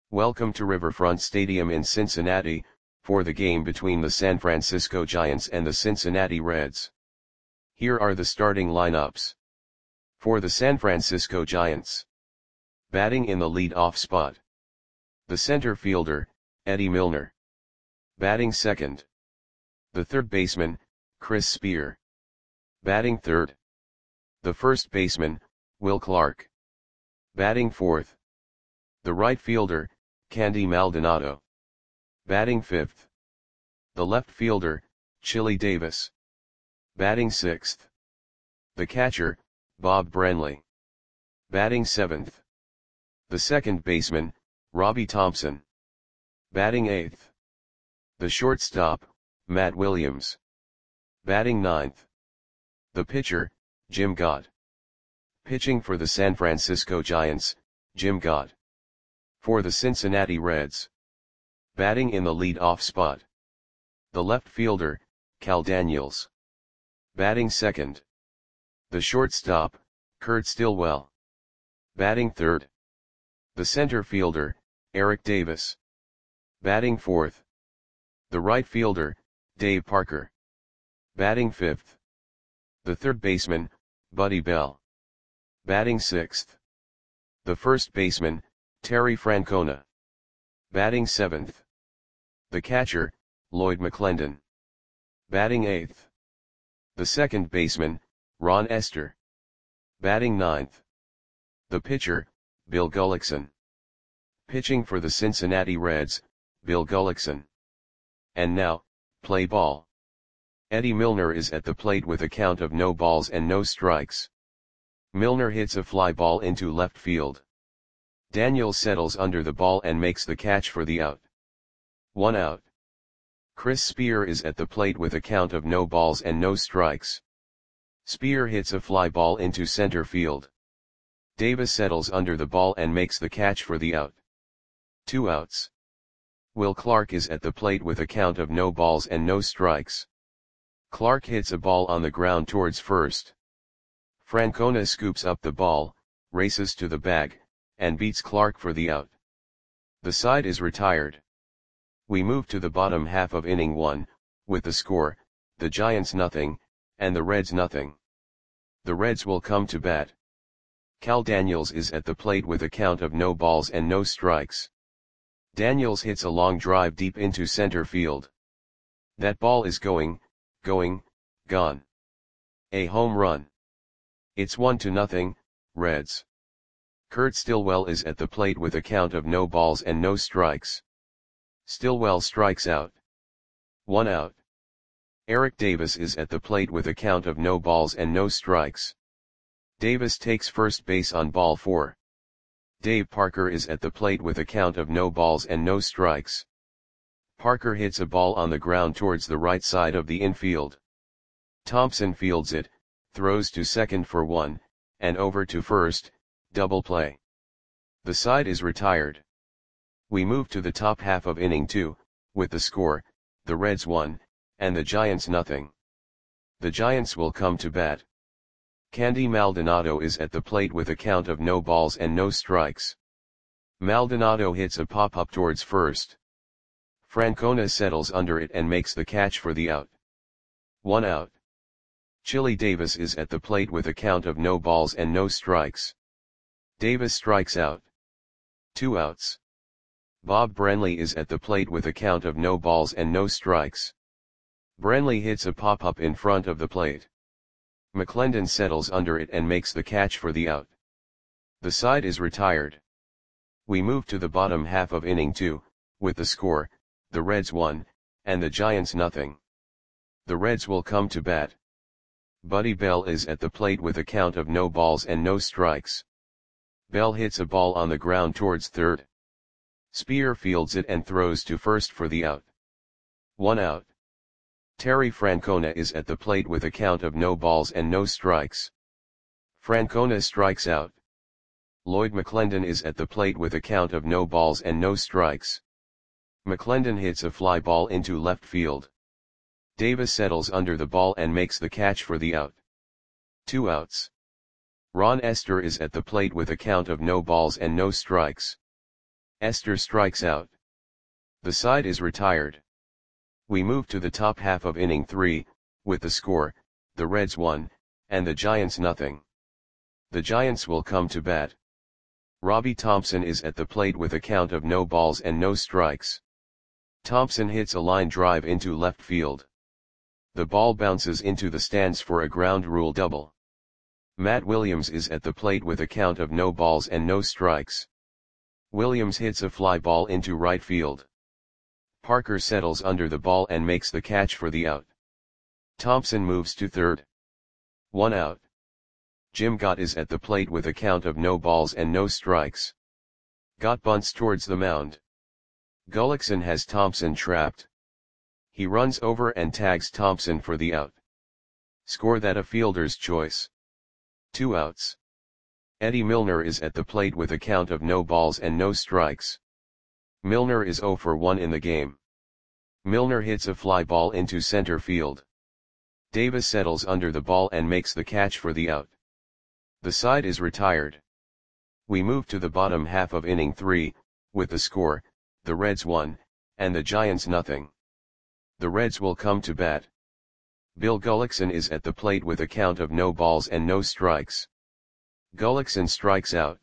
Welcome to Riverfront Stadium in Cincinnati, for the game between the San Francisco Giants and the Cincinnati Reds. Here are the starting lineups. For the San Francisco Giants. Batting in the lead-off spot. The center fielder, Eddie Milner. Batting second. The third baseman, Chris Spear. Batting third. The first baseman, Will Clark. Batting fourth. The right fielder, Candy Maldonado. Batting fifth. The left fielder, Chili Davis. Batting sixth. The catcher, Bob Brenly. Batting seventh. The second baseman, Robbie Thompson. Batting eighth. The shortstop, Matt Williams. Batting ninth. The pitcher, Jim Gott. Pitching for the San Francisco Giants, Jim Gott. For the Cincinnati Reds. Batting in the lead-off spot. The left fielder, Cal Daniels. Batting second. The shortstop, Kurt Stillwell. Batting third. The center fielder, Eric Davis. Batting fourth. The right fielder, Dave Parker. Batting fifth. The third baseman, Buddy Bell. Batting sixth. The first baseman, Terry Francona. Batting seventh. The catcher, Lloyd McClendon. Batting eighth. The second baseman, Ron Estes. Batting ninth. The pitcher, Bill Gullickson. Pitching for the Cincinnati Reds, Bill Gullickson. And now, play ball. Eddie Milner is at the plate with a count of no balls and no strikes. Milner hits a fly ball into left field. Daniels settles under the ball and makes the catch for the out. 1 out. Chris Spear is at the plate with a count of no balls and no strikes. Spear hits a fly ball into center field. Davis settles under the ball and makes the catch for the out. 2 outs. Will Clark is at the plate with a count of no balls and no strikes. Clark hits a ball on the ground towards first. Francona scoops up the ball, races to the bag, and beats Clark for the out. The side is retired. We move to the bottom half of inning 1, with the score, the Giants nothing, and the Reds nothing. The Reds will come to bat. Cal Daniels is at the plate with a count of no balls and no strikes. Daniels hits a long drive deep into center field. That ball is gone. A home run. It's 1-0, Reds. Kurt Stillwell is at the plate with a count of no balls and no strikes. Stillwell strikes out. 1 out. Eric Davis is at the plate with a count of no balls and no strikes. Davis takes first base on ball 4. Dave Parker is at the plate with a count of no balls and no strikes. Parker hits a ball on the ground towards the right side of the infield. Thompson fields it, throws to second for 1, and over to first, double play. The side is retired. We move to the top half of inning 2, with the score, the Reds 1, and the Giants nothing. The Giants will come to bat. Candy Maldonado is at the plate with a count of no balls and no strikes. Maldonado hits a pop-up towards first. Francona settles under it and makes the catch for the out. 1 out. Chili Davis is at the plate with a count of no balls and no strikes. Davis strikes out. 2 outs. Bob Brenly is at the plate with a count of no balls and no strikes. Brenly hits a pop-up in front of the plate. McClendon settles under it and makes the catch for the out. The side is retired. We move to the bottom half of inning 2, with the score, the Reds 1, and the Giants nothing. The Reds will come to bat. Buddy Bell is at the plate with a count of no balls and no strikes. Bell hits a ball on the ground towards third. Spear fields it and throws to first for the out. 1 out. Terry Francona is at the plate with a count of no balls and no strikes. Francona strikes out. Lloyd McClendon is at the plate with a count of no balls and no strikes. McClendon hits a fly ball into left field. Davis settles under the ball and makes the catch for the out. 2 outs. Ron Estes is at the plate with a count of no balls and no strikes. Esther strikes out. The side is retired. We move to the top half of inning 3, with the score, the Reds 1, and the Giants nothing. The Giants will come to bat. Robbie Thompson is at the plate with a count of no balls and no strikes. Thompson hits a line drive into left field. The ball bounces into the stands for a ground rule double. Matt Williams is at the plate with a count of no balls and no strikes. Williams hits a fly ball into right field. Parker settles under the ball and makes the catch for the out. Thompson moves to third. 1 out. Jim Gott is at the plate with a count of no balls and no strikes. Gott bunts towards the mound. Gullickson has Thompson trapped. He runs over and tags Thompson for the out. Score that a fielder's choice. 2 outs. Eddie Milner is at the plate with a count of no balls and no strikes. Milner is 0 for 1 in the game. Milner hits a fly ball into center field. Davis settles under the ball and makes the catch for the out. The side is retired. We move to the bottom half of inning 3, with the score, the Reds 1, and the Giants nothing. The Reds will come to bat. Bill Gullickson is at the plate with a count of no balls and no strikes. Gullickson strikes out.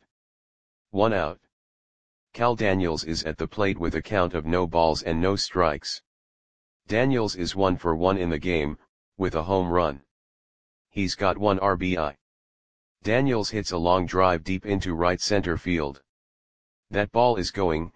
1 out. Cal Daniels is at the plate with a count of no balls and no strikes. Daniels is 1 for 1 in the game, with a home run. He's got 1 RBI. Daniels hits a long drive deep into right center field. That ball is going,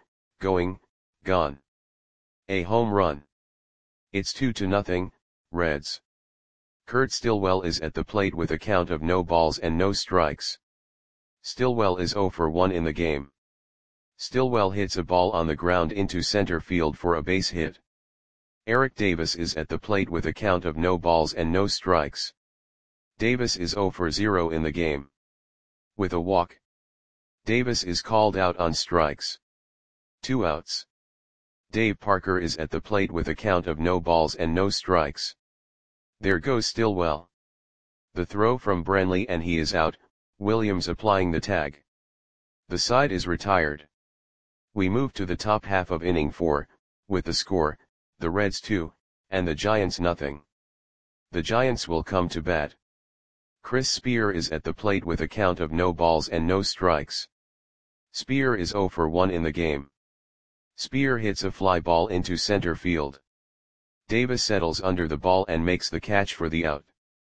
gone. A home run. It's 2-0, Reds. Kurt Stillwell is at the plate with a count of no balls and no strikes. Stillwell is 0 for 1 in the game. Stillwell hits a ball on the ground into center field for a base hit. Eric Davis is at the plate with a count of no balls and no strikes. Davis is 0 for 0 in the game. With a walk. Davis is called out on strikes. 2 outs. Dave Parker is at the plate with a count of no balls and no strikes. There goes Stillwell. The throw from Brantley and he is out, Williams applying the tag. The side is retired. We move to the top half of inning 4, with the score, the Reds 2, and the Giants nothing. The Giants will come to bat. Chris Spear is at the plate with a count of no balls and no strikes. Spear is 0 for 1 in the game. Spear hits a fly ball into center field. Davis settles under the ball and makes the catch for the out.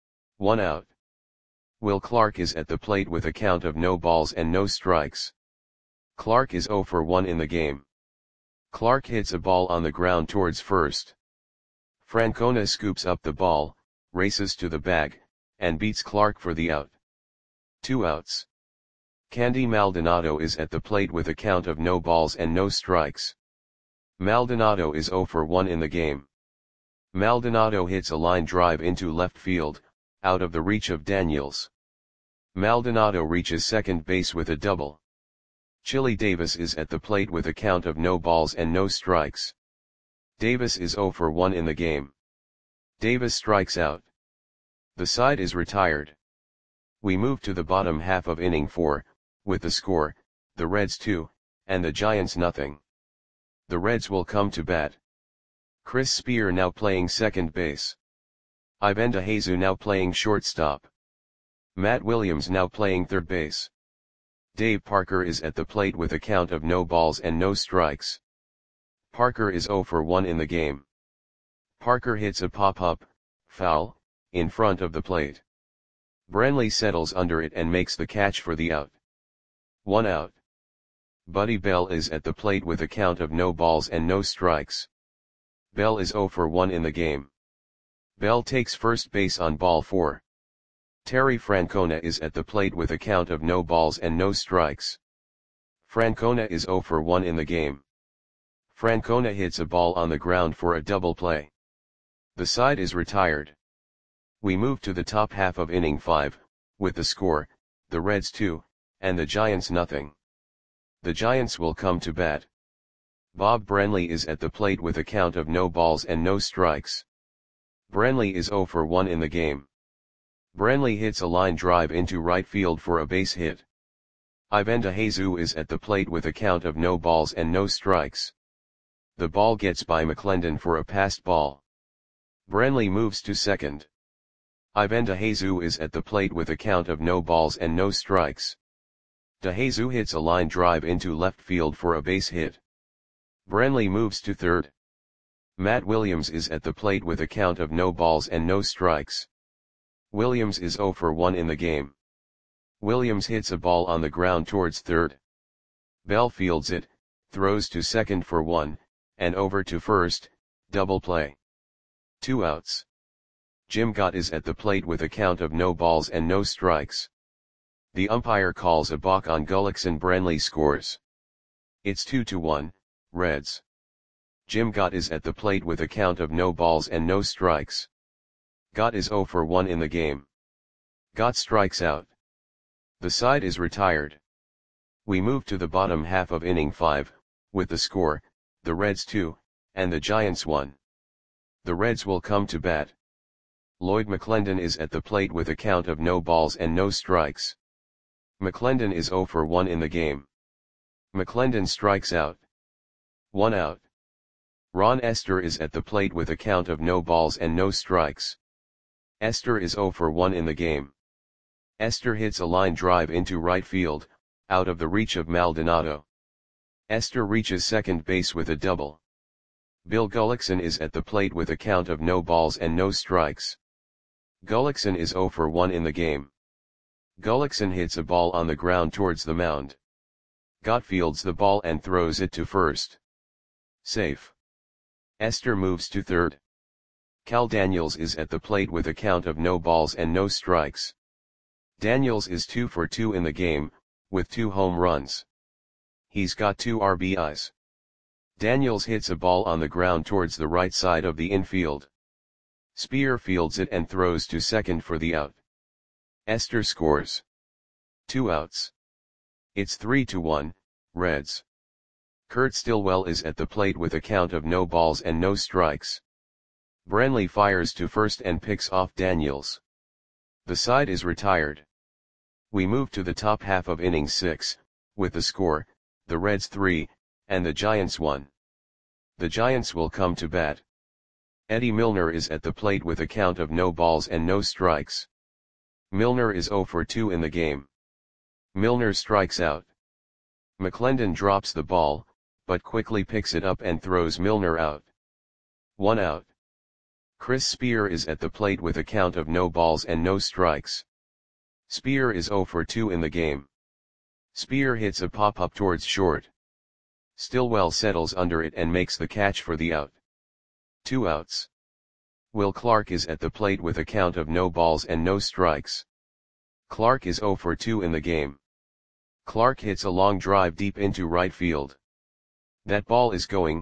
1 out. Will Clark is at the plate with a count of no balls and no strikes. Clark is 0 for 1 in the game. Clark hits a ball on the ground towards first. Francona scoops up the ball, races to the bag, and beats Clark for the out. 2 outs. Candy Maldonado is at the plate with a count of no balls and no strikes. Maldonado is 0 for 1 in the game. Maldonado hits a line drive into left field, out of the reach of Daniels. Maldonado reaches second base with a double. Chili Davis is at the plate with a count of no balls and no strikes. Davis is 0 for 1 in the game. Davis strikes out. The side is retired. We move to the bottom half of inning 4, with the score, the Reds 2, and the Giants nothing. The Reds will come to bat. Chris Spear now playing second base. Ivan DeJesus now playing shortstop. Matt Williams now playing third base. Dave Parker is at the plate with a count of no balls and no strikes. Parker is 0 for 1 in the game. Parker hits a pop-up, foul, in front of the plate. Brantley settles under it and makes the catch for the out. 1 out. Buddy Bell is at the plate with a count of no balls and no strikes. Bell is 0 for 1 in the game. Bell takes first base on ball 4. Terry Francona is at the plate with a count of no balls and no strikes. Francona is 0 for 1 in the game. Francona hits a ball on the ground for a double play. The side is retired. We move to the top half of inning 5, with the score, the Reds 2, and the Giants nothing. The Giants will come to bat. Bob Brantley is at the plate with a count of no balls and no strikes. Brantley is 0 for 1 in the game. Brantley hits a line drive into right field for a base hit. Ivan DeJesus is at the plate with a count of no balls and no strikes. The ball gets by McClendon for a passed ball. Branley moves to second. Ivan DeJesus is at the plate with a count of no balls and no strikes. DeJesus hits a line drive into left field for a base hit. Branley moves to third. Matt Williams is at the plate with a count of no balls and no strikes. Williams is 0 for 1 in the game. Williams hits a ball on the ground towards third. Bell fields it, throws to second for 1, and over to first, double play. 2 outs. Jim Gott is at the plate with a count of no balls and no strikes. The umpire calls a balk on Gullickson. Branley scores. It's 2-1, Reds. Jim Gott is at the plate with a count of no balls and no strikes. Gott is 0 for 1 in the game. Gott strikes out. The side is retired. We move to the bottom half of inning 5, with the score, the Reds 2, and the Giants 1. The Reds will come to bat. Lloyd McClendon is at the plate with a count of no balls and no strikes. McClendon is 0 for 1 in the game. McClendon strikes out. 1 out. Ron Esther is at the plate with a count of no balls and no strikes. Esther is 0 for 1 in the game. Esther hits a line drive into right field, out of the reach of Maldonado. Esther reaches second base with a double. Bill Gullickson is at the plate with a count of no balls and no strikes. Gullickson is 0 for 1 in the game. Gullickson hits a ball on the ground towards the mound. Gott fields the ball and throws it to first. Safe. Esther moves to third. Cal Daniels is at the plate with a count of no balls and no strikes. Daniels is 2 for 2 in the game, with 2 home runs. He's got 2 RBIs. Daniels hits a ball on the ground towards the right side of the infield. Spear fields it and throws to second for the out. Esther scores. 2 outs. It's 3-1, Reds. Kurt Stillwell is at the plate with a count of no balls and no strikes. Branley fires to first and picks off Daniels. The side is retired. We move to the top half of inning 6, with the score, the Reds 3, and the Giants 1. The Giants will come to bat. Eddie Milner is at the plate with a count of no balls and no strikes. Milner is 0 for 2 in the game. Milner strikes out. McClendon drops the ball, but quickly picks it up and throws Milner out. 1 out. Chris Spear is at the plate with a count of no balls and no strikes. Spear is 0 for 2 in the game. Spear hits a pop-up towards short. Stillwell settles under it and makes the catch for the out. 2 outs. Will Clark is at the plate with a count of no balls and no strikes. Clark is 0 for 2 in the game. Clark hits a long drive deep into right field. That ball is gone.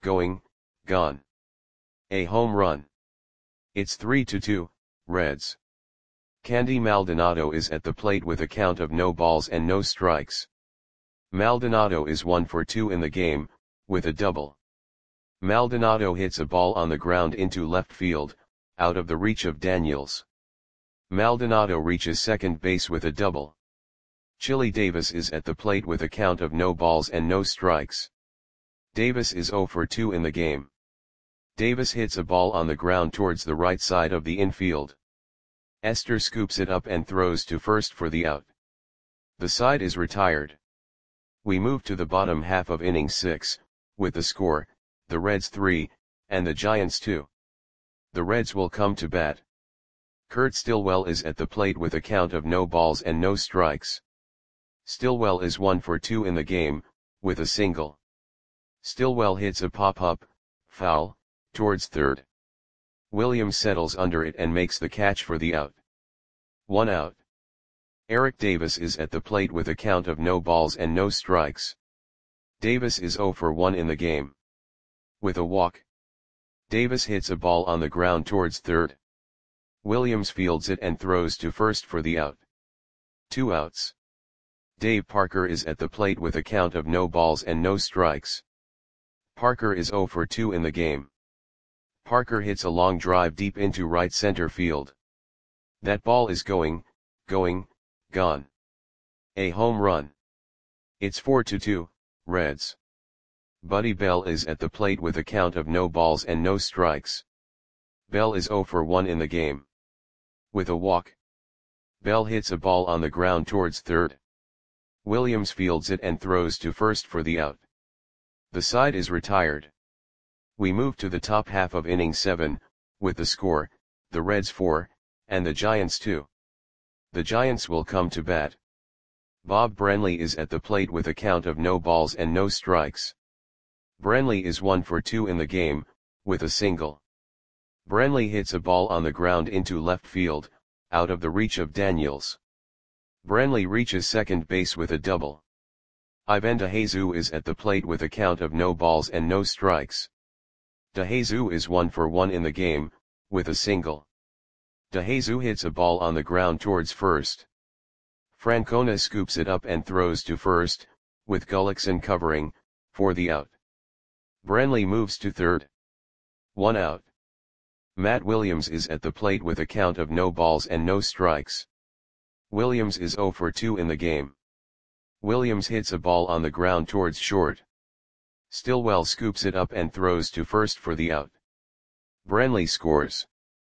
A home run. It's 3-2, Reds. Candy Maldonado is at the plate with a count of no balls and no strikes. Maldonado is 1 for 2 in the game, with a double. Maldonado hits a ball on the ground into left field, out of the reach of Daniels. Maldonado reaches second base with a double. Chili Davis is at the plate with a count of no balls and no strikes. Davis is 0 for 2 in the game. Davis hits a ball on the ground towards the right side of the infield. Esther scoops it up and throws to first for the out. The side is retired. We move to the bottom half of inning 6, with the score, the Reds 3, and the Giants 2. The Reds will come to bat. Kurt Stillwell is at the plate with a count of no balls and no strikes. Stillwell is 1 for 2 in the game, with a single. Stillwell hits a pop-up, foul, towards third. Williams settles under it and makes the catch for the out. 1 out. Eric Davis is at the plate with a count of no balls and no strikes. Davis is 0 for 1 in the game. With a walk. Davis hits a ball on the ground towards third. Williams fields it and throws to first for the out. 2 outs. Dave Parker is at the plate with a count of no balls and no strikes. Parker is 0 for 2 in the game. Parker hits a long drive deep into right center field. That ball is gone. A home run. It's 4-2, Reds. Buddy Bell is at the plate with a count of no balls and no strikes. Bell is 0 for 1 in the game. With a walk, Bell hits a ball on the ground towards third. Williams fields it and throws to first for the out. The side is retired. We move to the top half of inning 7, with the score, the Reds 4, and the Giants 2. The Giants will come to bat. Bob Brenly is at the plate with a count of no balls and no strikes. Brenly is 1 for 2 in the game, with a single. Brenly hits a ball on the ground into left field, out of the reach of Daniels. Brenly reaches second base with a double. Ivan DeJesus is at the plate with a count of no balls and no strikes. DeJesus is 1 for 1 in the game, with a single. DeJesus hits a ball on the ground towards first. Francona scoops it up and throws to first, with Gullickson covering, for the out. Brenly moves to third. 1 out. Matt Williams is at the plate with a count of no balls and no strikes. Williams is 0 for 2 in the game. Williams hits a ball on the ground towards short. Stillwell scoops it up and throws to first for the out. Brenly scores.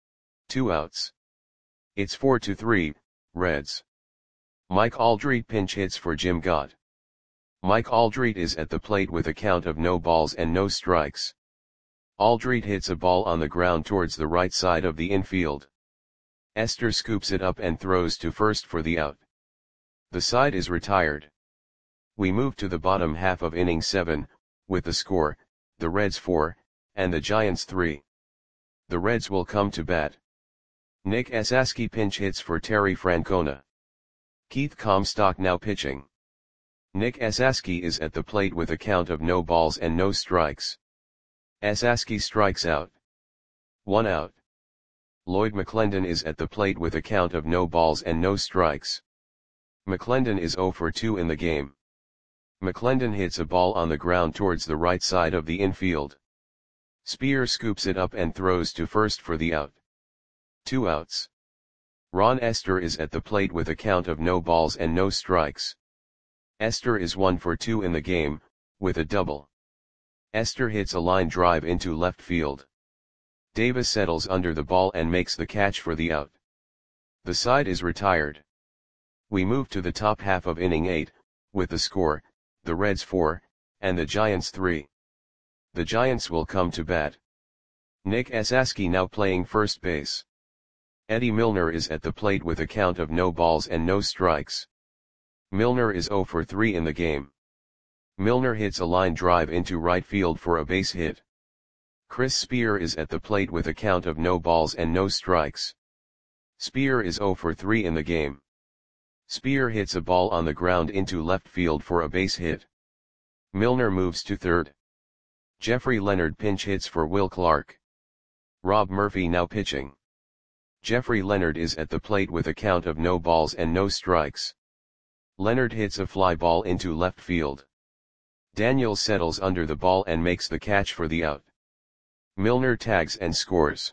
2 outs. It's 4-3, Reds. Mike Aldrete pinch hits for Jim Gott. Mike Aldrete is at the plate with a count of no balls and no strikes. Aldrete hits a ball on the ground towards the right side of the infield. Esther scoops it up and throws to first for the out. The side is retired. We move to the bottom half of inning 7, with the score, the Reds 4, and the Giants 3. The Reds will come to bat. Nick Esaski pinch hits for Terry Francona. Keith Comstock now pitching. Nick Esaski is at the plate with a count of no balls and no strikes. Esaski strikes out. 1 out. Lloyd McClendon is at the plate with a count of no balls and no strikes. McClendon is 0 for 2 in the game. McClendon hits a ball on the ground towards the right side of the infield. Spear scoops it up and throws to first for the out. 2 outs. Ron Esther is at the plate with a count of no balls and no strikes. Esther is 1 for 2 in the game, with a double. Esther hits a line drive into left field. Davis settles under the ball and makes the catch for the out. The side is retired. We move to the top half of inning 8, with the score, the Reds 4, and the Giants 3. The Giants will come to bat. Nick Esaski now playing first base. Eddie Milner is at the plate with a count of no balls and no strikes. Milner is 0 for 3 in the game. Milner hits a line drive into right field for a base hit. Chris Spear is at the plate with a count of no balls and no strikes. Spear is 0 for 3 in the game. Spear hits a ball on the ground into left field for a base hit. Milner moves to third. Jeffrey Leonard pinch hits for Will Clark. Rob Murphy now pitching. Jeffrey Leonard is at the plate with a count of no balls and no strikes. Leonard hits a fly ball into left field. Daniels settles under the ball and makes the catch for the out. Milner tags and scores.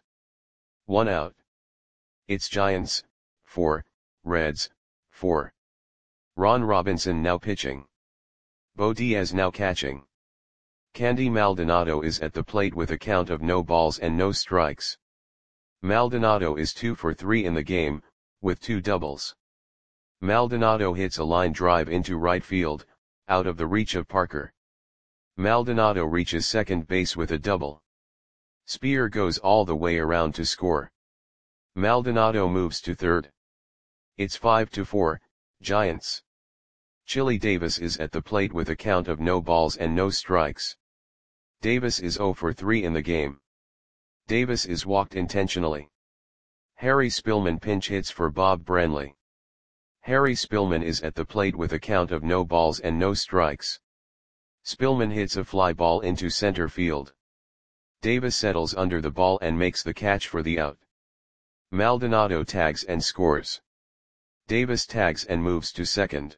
1 out. It's Giants 4, Reds 4. Ron Robinson now pitching. Bo Diaz now catching. Candy Maldonado is at the plate with a count of no balls and no strikes. Maldonado is 2 for 3 in the game, with 2 doubles. Maldonado hits a line drive into right field, out of the reach of Parker. Maldonado reaches second base with a double. Spear goes all the way around to score. Maldonado moves to third. It's 5-4, Giants. Chili Davis is at the plate with a count of no balls and no strikes. Davis is 0 for 3 in the game. Davis is walked intentionally. Harry Spillman pinch hits for Bob Brenly. Harry Spillman is at the plate with a count of no balls and no strikes. Spillman hits a fly ball into center field. Davis settles under the ball and makes the catch for the out. Maldonado tags and scores. Davis tags and moves to second.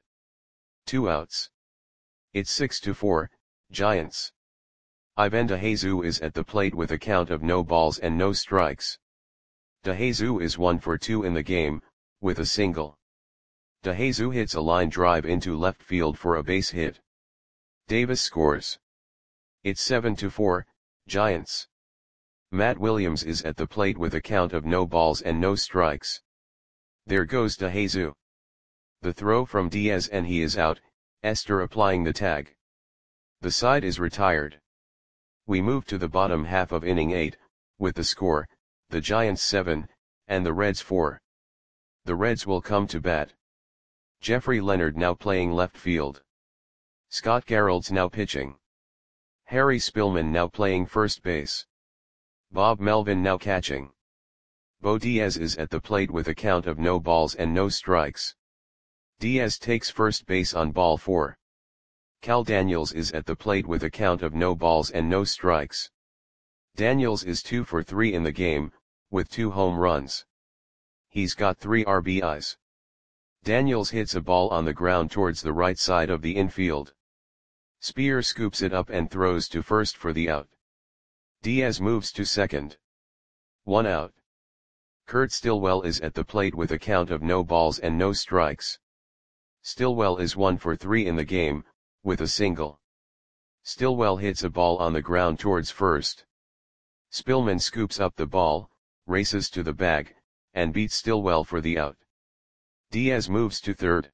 2 outs. It's 6-4, Giants. Ivan DeJesus is at the plate with a count of no balls and no strikes. DeJesus is 1 for 2 in the game, with a single. DeJesus hits a line drive into left field for a base hit. Davis scores. It's 7-4, Giants. Matt Williams is at the plate with a count of no balls and no strikes. There goes DeJesus. The throw from Diaz and he is out, Esther applying the tag. The side is retired. We move to the bottom half of inning 8, with the score, the Giants 7, and the Reds 4. The Reds will come to bat. Jeffrey Leonard now playing left field. Scott Garrelds now pitching. Harry Spillman now playing first base. Bob Melvin now catching. Bo Diaz is at the plate with a count of no balls and no strikes. Diaz takes first base on ball 4. Cal Daniels is at the plate with a count of no balls and no strikes. Daniels is 2 for 3 in the game, with 2 home runs. He's got 3 RBIs. Daniels hits a ball on the ground towards the right side of the infield. Spear scoops it up and throws to first for the out. Diaz moves to second. 1 out. Kurt Stillwell is at the plate with a count of no balls and no strikes. Stillwell is 1 for 3 in the game, with a single. Stillwell hits a ball on the ground towards first. Spillman scoops up the ball, races to the bag, and beats Stillwell for the out. Diaz moves to third.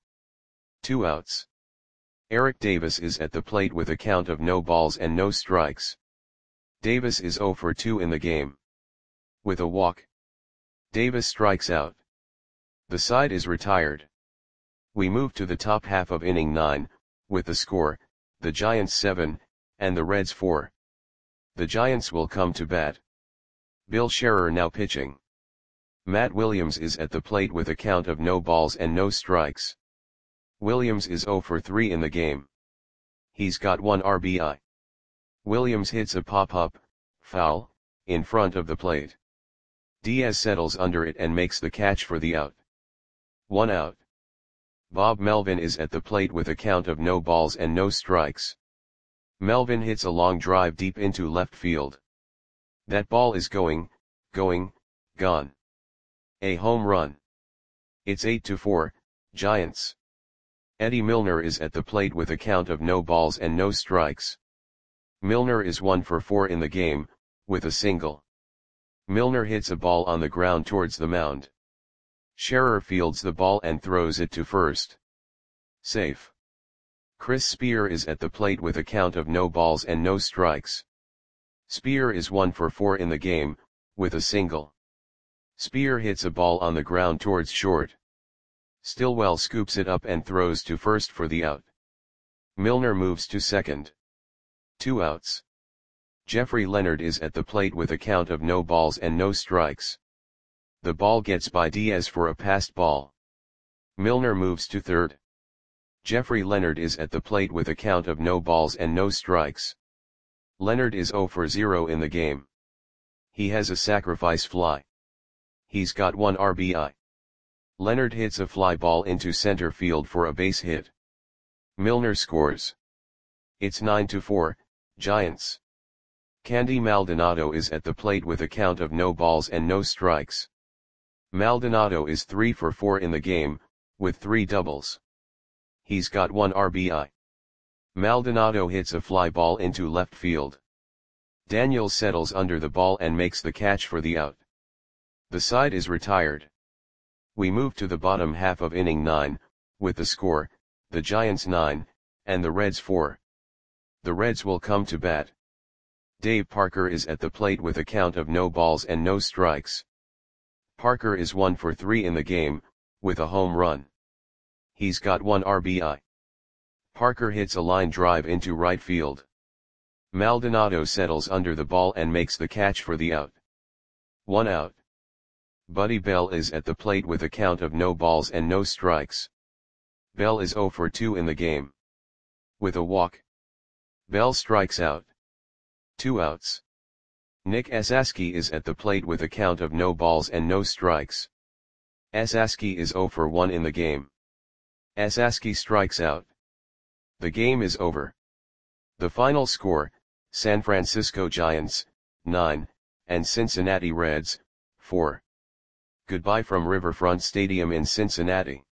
2 outs. Eric Davis is at the plate with a count of no balls and no strikes. Davis is 0 for 2 in the game. With a walk, Davis strikes out. The side is retired. We move to the top half of inning 9, with the score, the Giants 7, and the Reds 4. The Giants will come to bat. Bill Scherer now pitching. Matt Williams is at the plate with a count of no balls and no strikes. Williams is 0 for 3 in the game. He's got 1 RBI. Williams hits a pop-up, foul, in front of the plate. Diaz settles under it and makes the catch for the out. 1 out. Bob Melvin is at the plate with a count of no balls and no strikes. Melvin hits a long drive deep into left field. That ball is going, gone. A home run. It's 8-4, Giants. Eddie Milner is at the plate with a count of no balls and no strikes. Milner is 1 for 4 in the game, with a single. Milner hits a ball on the ground towards the mound. Scherer fields the ball and throws it to first. Safe. Chris Spear is at the plate with a count of no balls and no strikes. Spear is 1 for 4 in the game, with a single. Spear hits a ball on the ground towards short. Stillwell scoops it up and throws to first for the out. Milner moves to second. 2 outs. Jeffrey Leonard is at the plate with a count of no balls and no strikes. The ball gets by Diaz for a passed ball. Milner moves to third. Jeffrey Leonard is at the plate with a count of no balls and no strikes. Leonard is 0 for 0 in the game. He has a sacrifice fly. He's got 1 RBI. Leonard hits a fly ball into center field for a base hit. Milner scores. It's 9-4, Giants. Candy Maldonado is at the plate with a count of no balls and no strikes. Maldonado is 3 for 4 in the game, with 3 doubles. He's got 1 RBI. Maldonado hits a fly ball into left field. Daniels settles under the ball and makes the catch for the out. The side is retired. We move to the bottom half of inning 9, with the score, the Giants 9, and the Reds 4. The Reds will come to bat. Dave Parker is at the plate with a count of no balls and no strikes. Parker is 1 for 3 in the game, with a home run. He's got 1 RBI. Parker hits a line drive into right field. Maldonado settles under the ball and makes the catch for the out. 1 out. Buddy Bell is at the plate with a count of no balls and no strikes. Bell is 0 for 2 in the game. With a walk, Bell strikes out. 2 outs. Nick Esasky is at the plate with a count of no balls and no strikes. Esasky is 0 for 1 in the game. Esasky strikes out. The game is over. The final score, San Francisco Giants, 9, and Cincinnati Reds, 4. Goodbye from Riverfront Stadium in Cincinnati.